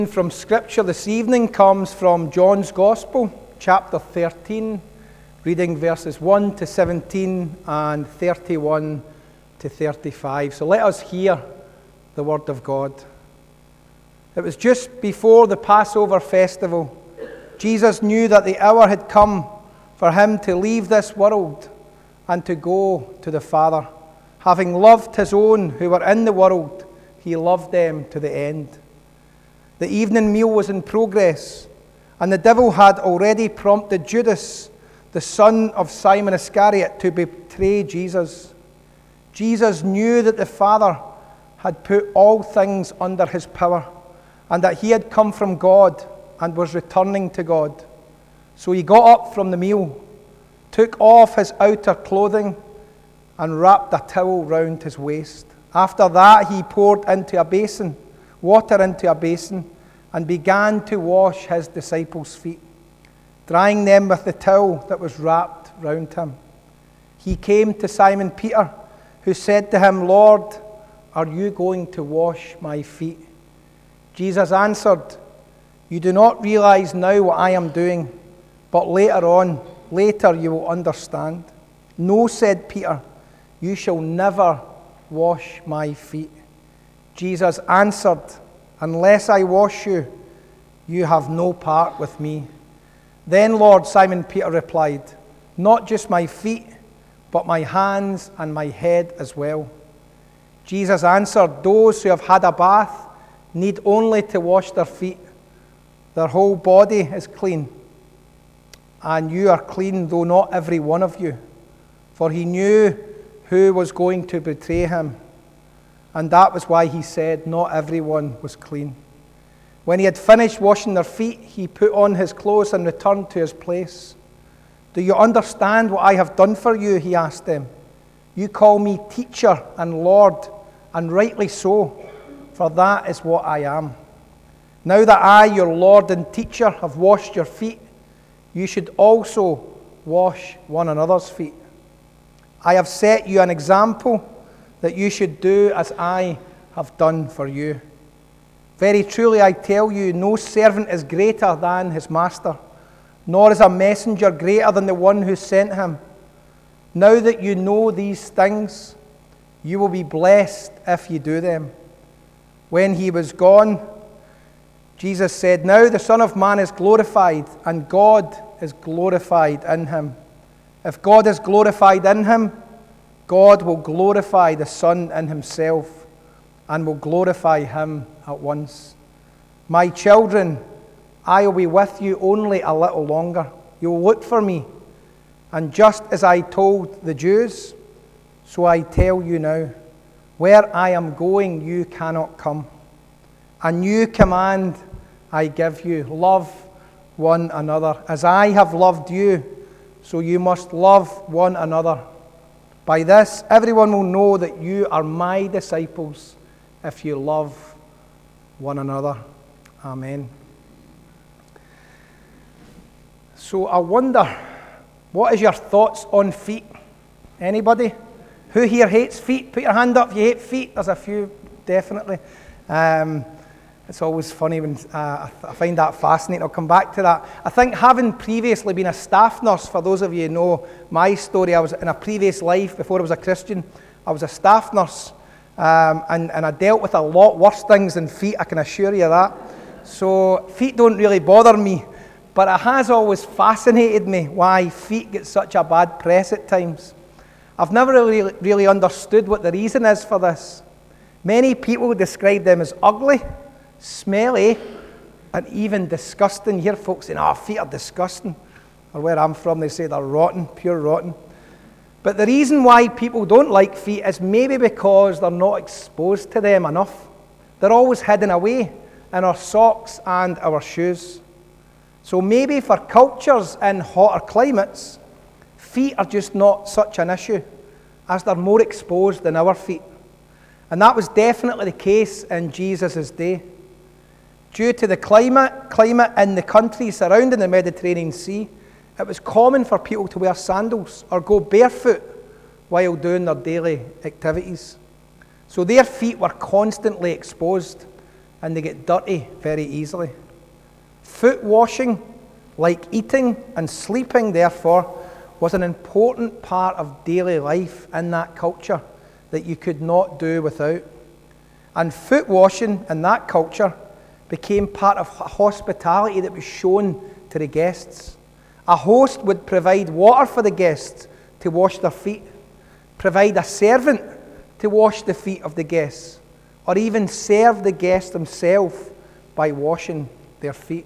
From Scripture this evening comes from John's Gospel, chapter 13, reading verses 1 to 17 and 31 to 35. So let us hear the word of God. It was just before the Passover festival. Jesus knew that the hour had come for him to leave this world and to go to the Father. Having loved his own who were in the world, he loved them to the end. The evening meal was in progress, and the devil had already prompted Judas, the son of Simon Iscariot, to betray Jesus. Jesus knew that the Father had put all things under his power, and that he had come from God and was returning to God. So he got up from the meal, took off his outer clothing, and wrapped a towel round his waist. After that, he poured water into a basin, and began to wash his disciples' feet, drying them with the towel that was wrapped round him. He came to Simon Peter, who said to him, "Lord, are you going to wash my feet?" Jesus answered, "You do not realize now what I am doing, but later you will understand." "No," said Peter, "you shall never wash my feet." Jesus answered, "Unless I wash you, you have no part with me." "Then, Lord," Simon Peter replied, "not just my feet, but my hands and my head as well." Jesus answered, "Those who have had a bath need only to wash their feet. Their whole body is clean. And you are clean, though not every one of you." For he knew who was going to betray him. And that was why he said not everyone was clean. When he had finished washing their feet, he put on his clothes and returned to his place. "Do you understand what I have done for you?" he asked them. "You call me teacher and Lord, and rightly so, for that is what I am. Now that I, your Lord and teacher, have washed your feet, you should also wash one another's feet. I have set you an example that you should do as I have done for you. Very truly I tell you, no servant is greater than his master, nor is a messenger greater than the one who sent him. Now that you know these things, you will be blessed if you do them." When he was gone, Jesus said, "Now the Son of Man is glorified, and God is glorified in him. If God is glorified in him, God will glorify the Son in himself, and will glorify him at once. My children, I will be with you only a little longer. You will look for me, and just as I told the Jews, so I tell you now, where I am going, you cannot come. A new command I give you, love one another. As I have loved you, so you must love one another. By this, everyone will know that you are my disciples, if you love one another." Amen. So I wonder, what is your thoughts on feet? Anybody? Who here hates feet? Put your hand up if you hate feet. There's a few, definitely. It's always funny when I find that fascinating. I'll come back to that. I think having previously been a staff nurse, for those of you who know my story, I was in a previous life, before I was a Christian, I was a staff nurse. And I dealt with a lot worse things than feet, I can assure you that. So feet don't really bother me. But it has always fascinated me why feet get such a bad press at times. I've never really understood what the reason is for this. Many people describe them as ugly, smelly, and even disgusting. You hear folks saying, "Oh, feet are disgusting." Or where I'm from, they say they're rotten, pure rotten. But the reason why people don't like feet is maybe because they're not exposed to them enough. They're always hidden away in our socks and our shoes. So maybe for cultures in hotter climates, feet are just not such an issue, as they're more exposed than our feet. And that was definitely the case in Jesus' day. Due to the climate in the country surrounding the Mediterranean Sea, it was common for people to wear sandals or go barefoot while doing their daily activities. So their feet were constantly exposed. and they get dirty very easily. Foot washing, like eating and sleeping, therefore, was an important part of daily life in that culture that you could not do without. And foot washing in that culture became part of hospitality that was shown to the guests. A host would provide water for the guests to wash their feet, provide a servant to wash the feet of the guests, or even serve the guest himself by washing their feet.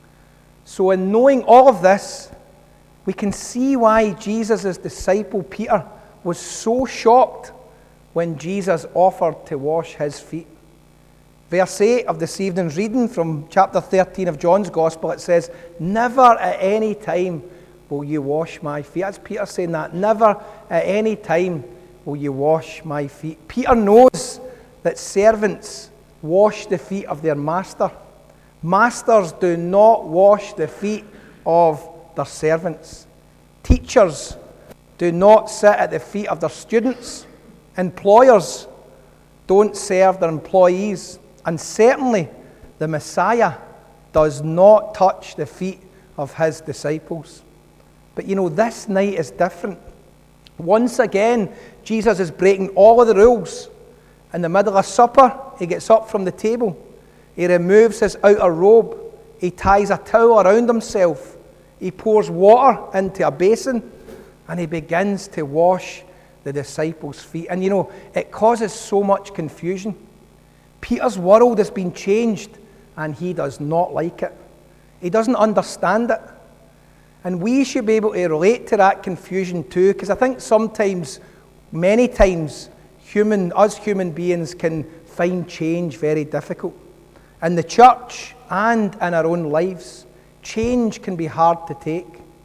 So in knowing all of this, we can see why Jesus' disciple Peter was so shocked when Jesus offered to wash his feet. Verse 8 of this evening's reading from chapter 13 of John's Gospel, it says, "Never at any time will you wash my feet." That's Peter saying that. Never at any time will you wash my feet. Peter knows that servants wash the feet of their master. Masters do not wash the feet of their servants. Teachers do not sit at the feet of their students. Employers don't serve their employees. And certainly, the Messiah does not touch the feet of his disciples. But this night is different. Once again, Jesus is breaking all of the rules. In the middle of supper, he gets up from the table. He removes his outer robe. He ties a towel around himself. He pours water into a basin, and he begins to wash the disciples' feet. And it causes so much confusion. Peter's world has been changed, and he does not like it. He doesn't understand it. And we should be able to relate to that confusion too, because I think sometimes, many times, us human beings can find change very difficult. In the church and in our own lives, change can be hard to take.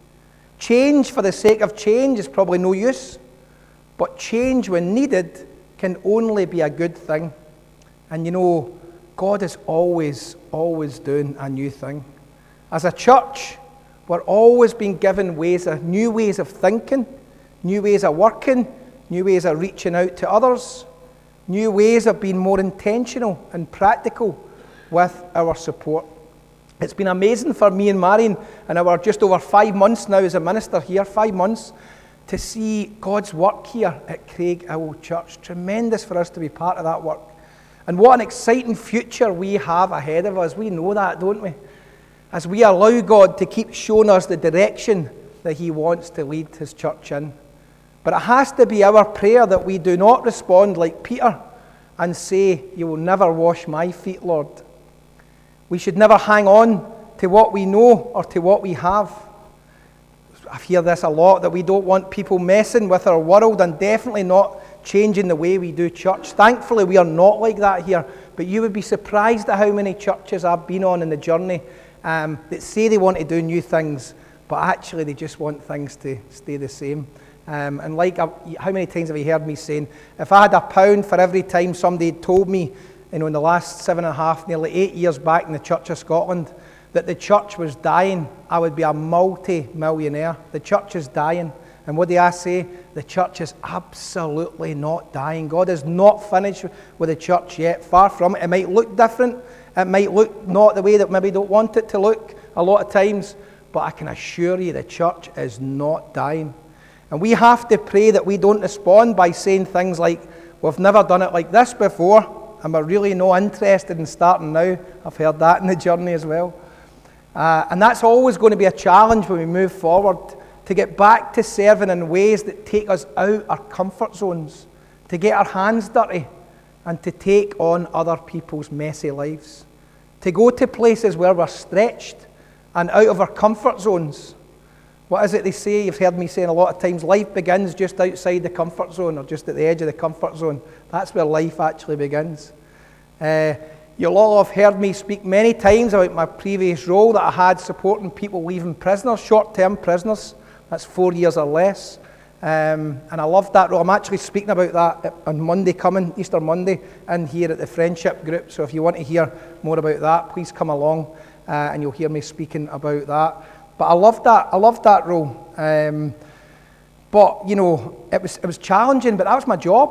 Change for the sake of change is probably no use, but change when needed can only be a good thing. And God is always, always doing a new thing. As a church, we're always being given new ways of thinking, new ways of working, new ways of reaching out to others, new ways of being more intentional and practical with our support. It's been amazing for me and Marion in our just over 5 months now as a minister here, 5 months, to see God's work here at Craighill Church. Tremendous for us to be part of that work. And what an exciting future we have ahead of us. We know that, don't we? As we allow God to keep showing us the direction that he wants to lead his church in. But it has to be our prayer that we do not respond like Peter and say, "You will never wash my feet, Lord." We should never hang on to what we know or to what we have. I hear this a lot, that we don't want people messing with our world and definitely not changing the way we do church. Thankfully, we are not like that here. But you would be surprised at how many churches I've been on in the journey that say they want to do new things, but actually they just want things to stay the same. And how many times have you heard me saying, if I had £1 for every time somebody had told me, in the last 7.5, nearly 8 years back in the Church of Scotland, that the church was dying, I would be a multi-millionaire. The church is dying. And what do I say? The church is absolutely not dying. God is not finished with the church yet. Far from it. It might look different. It might look not the way that maybe don't want it to look a lot of times. But I can assure you the church is not dying. And we have to pray that we don't respond by saying things like, "We've never done it like this before, and we're really not interested in starting now." I've heard that in the journey as well. And that's always going to be a challenge when we move forward, to get back to serving in ways that take us out our comfort zones, to get our hands dirty, and to take on other people's messy lives, to go to places where we're stretched and out of our comfort zones. What is it they say? You've heard me saying a lot of times, life begins just outside the comfort zone, or just at the edge of the comfort zone. That's where life actually begins. You'll all have heard me speak many times about my previous role that I had supporting people leaving prisoners, short-term prisoners. That's 4 years or less. And I love that role. I'm actually speaking about that on Monday coming, Easter Monday, in here at the Friendship Group. So if you want to hear more about that, please come along and you'll hear me speaking about that. But I love that role. But, it was challenging, but that was my job.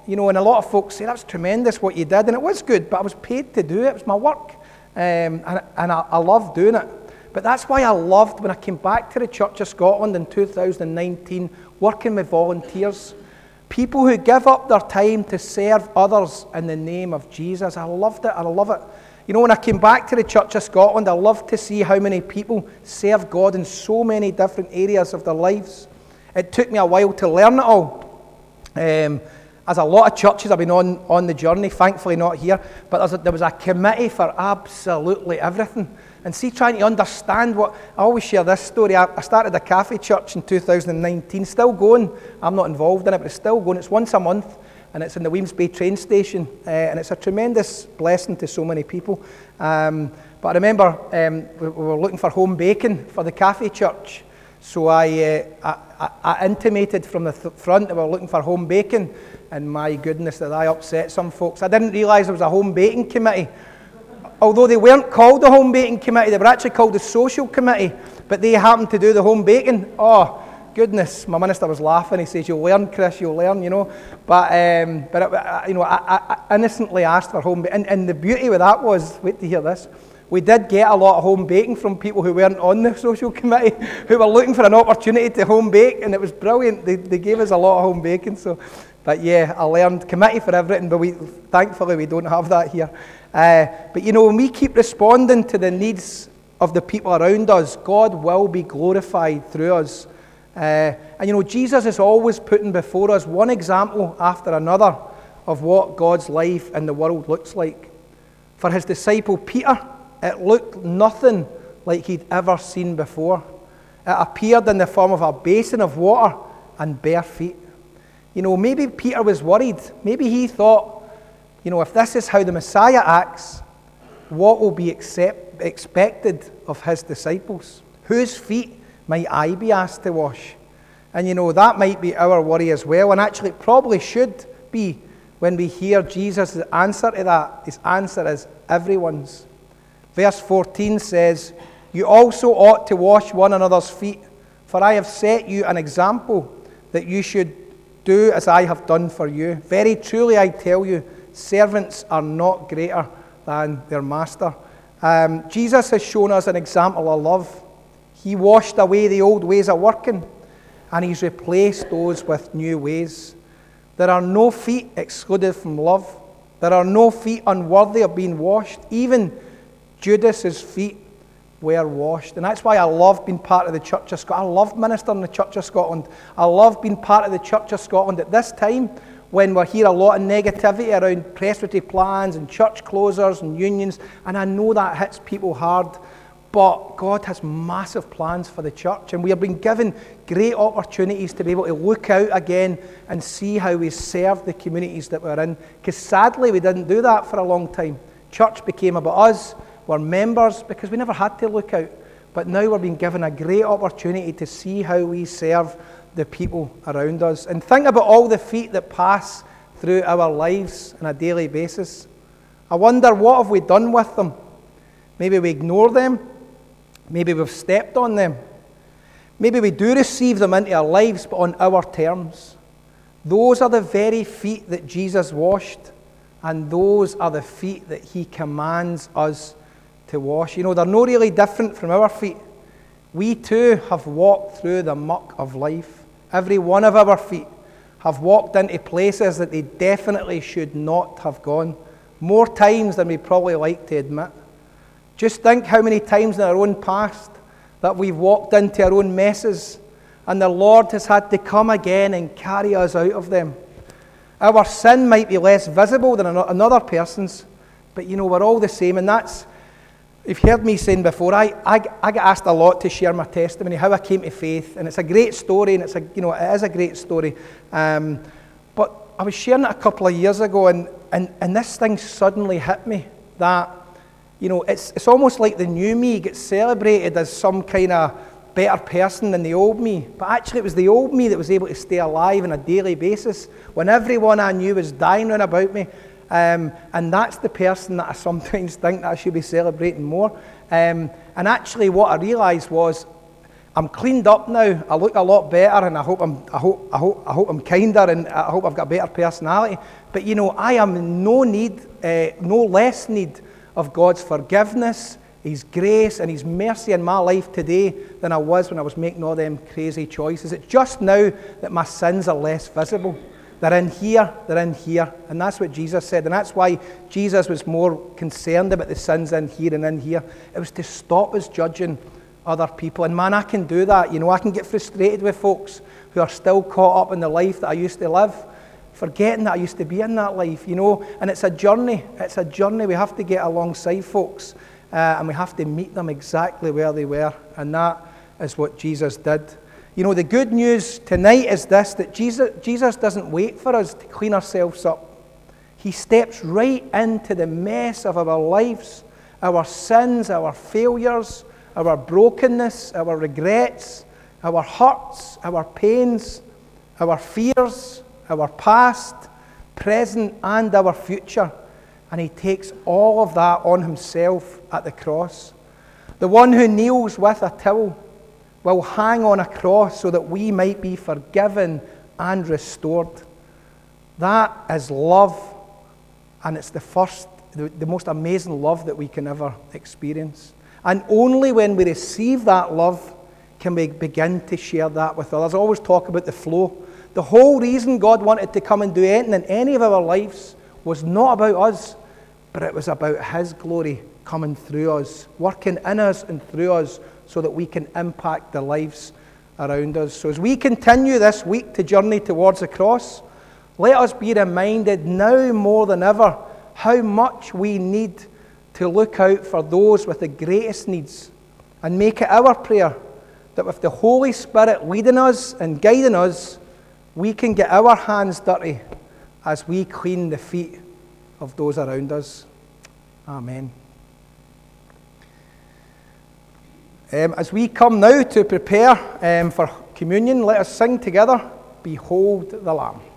and a lot of folks say, that's tremendous what you did, and it was good, but I was paid to do it. It was my work, and I loved doing it. But that's why I loved when I came back to the Church of Scotland in 2019, working with volunteers, people who give up their time to serve others in the name of Jesus. I loved it. I love it. When I came back to the Church of Scotland, I loved to see how many people serve God in so many different areas of their lives. It took me a while to learn it all. As a lot of churches, I've been on the journey, thankfully not here, but there was a committee for absolutely everything. And see, trying to understand I always share this story. I started a cafe church in 2019, still going. I'm not involved in it, but it's still going. It's once a month, and it's in the Weems Bay train station, and it's a tremendous blessing to so many people. But I remember we were looking for home baking for the cafe church, so I intimated from the front that we were looking for home baking, and my goodness, did I upset some folks. I didn't realise there was a home baking committee. Although they weren't called the home baking committee, they were actually called the social committee, but they happened to do the home baking. Oh, goodness, my minister was laughing. He says, you'll learn, Chris, you'll learn, But I innocently asked for home baking. And the beauty with that was, wait to hear this, we did get a lot of home baking from people who weren't on the social committee, who were looking for an opportunity to home bake, and it was brilliant. They gave us a lot of home baking. But yeah, I learned committee for everything, but thankfully we don't have that here. But when we keep responding to the needs of the people around us, God will be glorified through us. And Jesus is always putting before us one example after another of what God's life in the world looks like. For his disciple Peter, it looked nothing like he'd ever seen before. It appeared in the form of a basin of water and bare feet. Maybe Peter was worried. Maybe he thought, if this is how the Messiah acts, what will be expected of his disciples? Whose feet might I be asked to wash? And that might be our worry as well, and actually it probably should be when we hear Jesus' answer to that. His answer is everyone's. Verse 14 says, you also ought to wash one another's feet, for I have set you an example that you should do as I have done for you. Very truly I tell you, servants are not greater than their master. Jesus has shown us an example of love. He washed away the old ways of working, and he's replaced those with new ways. There are no feet excluded from love. There are no feet unworthy of being washed. Even Judas's feet were washed. And that's why I love being part of the Church of Scotland. I love ministering in the Church of Scotland. I love being part of the Church of Scotland at this time when we hear a lot of negativity around presbytery plans and church closures and unions. And I know that hits people hard. But God has massive plans for the church, and we have been given great opportunities to be able to look out again and see how we serve the communities that we're in. Because sadly, we didn't do that for a long time. Church became about us. We're members because we never had to look out. But now we're being given a great opportunity to see how we serve the people around us. And think about all the feet that pass through our lives on a daily basis. I wonder, what have we done with them? Maybe we ignore them. Maybe we've stepped on them. Maybe we do receive them into our lives, but on our terms. Those are the very feet that Jesus washed, and those are the feet that he commands us to wash. They're not really different from our feet. We too have walked through the muck of life. Every one of our feet have walked into places that they definitely should not have gone, more times than we probably like to admit. Just think how many times in our own past that we've walked into our own messes, and the Lord has had to come again and carry us out of them. Our sin might be less visible than another person's, but we're all the same. And that's, you've heard me saying before, I get asked a lot to share my testimony, how I came to faith, and it's a great story, and it is a great story. But I was sharing it a couple of years ago, and this thing suddenly hit me that it's almost like the new me gets celebrated as some kind of better person than the old me. But actually it was the old me that was able to stay alive on a daily basis when everyone I knew was dying round about me. And that's the person that I sometimes think that I should be celebrating more. And actually what I realised was I'm cleaned up now. I look a lot better, and I hope I'm kinder, and I hope I've got a better personality. But you know, I am in no less need of God's forgiveness, His grace, and His mercy in my life today than I was when I was making all them crazy choices. It's just now that my sins are less visible. They're in here, and that's what Jesus said, and that's why Jesus was more concerned about the sins in here and in here. It was to stop us judging other people, and man, I can do that. You know, I can get frustrated with folks who are still caught up in the life that I used to live, forgetting that I used to be in that life, you know, and it's a journey. We have to get alongside folks, and we have to meet them exactly where they were, and that is what Jesus did. You know, the good news tonight is this, that Jesus doesn't wait for us to clean ourselves up. He steps right into the mess of our lives, our sins, our failures, our brokenness, our regrets, our hurts, our pains, our fears, our past, present, and our future. And He takes all of that on Himself at the cross. The one who kneels with a towel will hang on a cross so that we might be forgiven and restored. That is love, and it's the most amazing love that we can ever experience. And only when we receive that love can we begin to share that with others. I always talk about the flow. The whole reason God wanted to come and do anything in any of our lives was not about us, but it was about His glory coming through us, working in us and through us, so that we can impact the lives around us. So as we continue this week to journey towards the cross, let us be reminded now more than ever how much we need to look out for those with the greatest needs, and make it our prayer that with the Holy Spirit leading us and guiding us, we can get our hands dirty as we clean the feet of those around us. Amen. As we come now to prepare for communion, let us sing together, Behold the Lamb.